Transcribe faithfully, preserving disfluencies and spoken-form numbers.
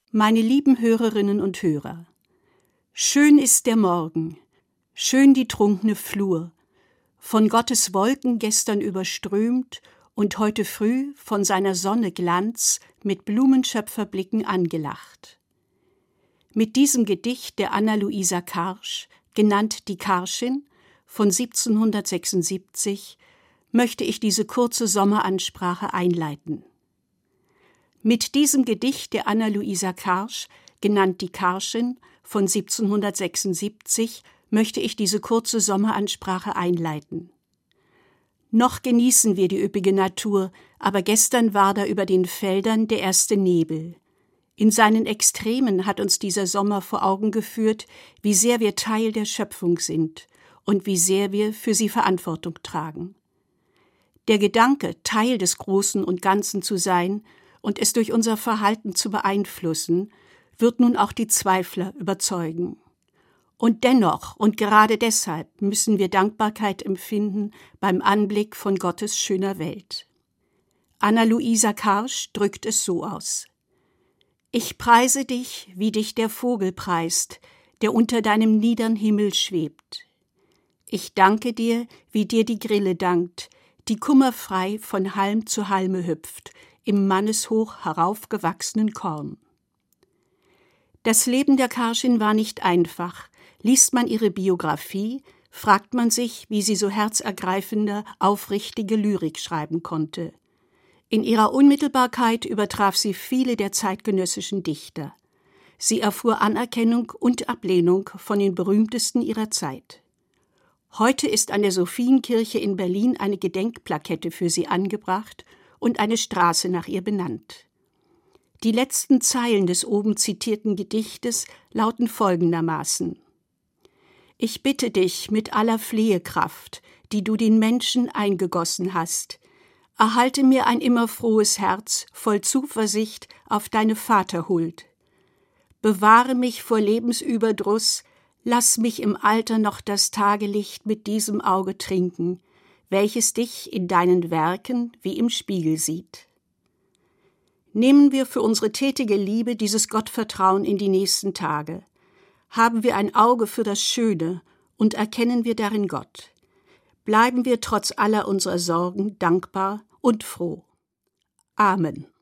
Meine lieben Hörerinnen und Hörer, schön ist der Morgen, schön die trunkene Flur, von Gottes Wolken gestern überströmt und heute früh von seiner Sonne Glanz mit Blumenschöpferblicken angelacht. Mit diesem Gedicht der Anna-Luisa Karsch, genannt die Karschin, von siebzehnhundertsechsundsiebzig, möchte ich diese kurze Sommeransprache einleiten. Mit diesem Gedicht der Anna-Luisa Karsch, genannt die Karschin, von siebzehnhundertsechsundsiebzig, möchte ich diese kurze Sommeransprache einleiten. Noch genießen wir die üppige Natur, aber gestern war da über den Feldern der erste Nebel. In seinen Extremen hat uns dieser Sommer vor Augen geführt, wie sehr wir Teil der Schöpfung sind und wie sehr wir für sie Verantwortung tragen. Der Gedanke, Teil des Großen und Ganzen zu sein und es durch unser Verhalten zu beeinflussen, wird nun auch die Zweifler überzeugen. Und dennoch und gerade deshalb müssen wir Dankbarkeit empfinden beim Anblick von Gottes schöner Welt. Anna-Luisa Karsch drückt es so aus: Ich preise dich, wie dich der Vogel preist, der unter deinem niedern Himmel schwebt. Ich danke dir, wie dir die Grille dankt, die kummerfrei von Halm zu Halme hüpft, im manneshoch heraufgewachsenen Korn. Das Leben der Karschin war nicht einfach. Liest man ihre Biografie, fragt man sich, wie sie so herzergreifende, aufrichtige Lyrik schreiben konnte. In ihrer Unmittelbarkeit übertraf sie viele der zeitgenössischen Dichter. Sie erfuhr Anerkennung und Ablehnung von den berühmtesten ihrer Zeit. Heute ist an der Sophienkirche in Berlin eine Gedenkplakette für sie angebracht und eine Straße nach ihr benannt. Die letzten Zeilen des oben zitierten Gedichtes lauten folgendermaßen: Ich bitte dich mit aller Flehekraft, die du den Menschen eingegossen hast, erhalte mir ein immer frohes Herz voll Zuversicht auf deine Vaterhuld. Bewahre mich vor Lebensüberdruss, lass mich im Alter noch das Tagelicht mit diesem Auge trinken, welches dich in deinen Werken wie im Spiegel sieht. Nehmen wir für unsere tätige Liebe dieses Gottvertrauen in die nächsten Tage. Haben wir ein Auge für das Schöne und erkennen wir darin Gott. Bleiben wir trotz aller unserer Sorgen dankbar und froh. Amen.